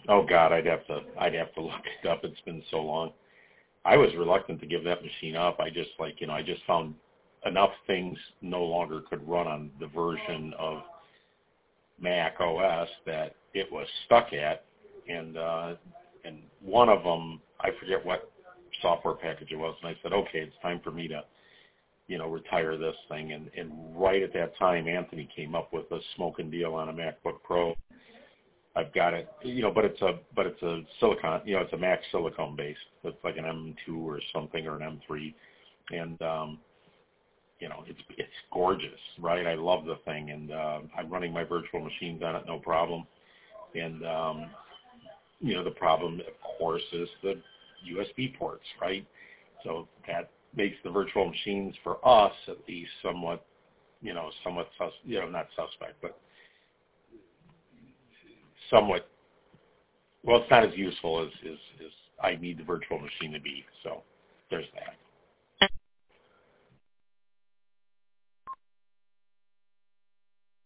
Oh God, I'd have to look it up. It's been so long. I was reluctant to give that machine up. I just I just found enough things no longer could run on the version of Mac OS that it was stuck at, and one of them, I forget what software package it was, and I said, okay, it's time for me to retire this thing. And right at that time, Anthony came up with a smoking deal on a MacBook Pro. I've got it, but it's a silicon, it's a Mac silicone base. It's like an M2 or something, or an M3, and it's gorgeous, right? I love the thing, and I'm running my virtual machines on it, no problem. And the problem, of course, is the USB ports, right? So that makes the virtual machines, for us at least, somewhat not suspect, but somewhat, well, it's not as useful as I need the virtual machine to be. So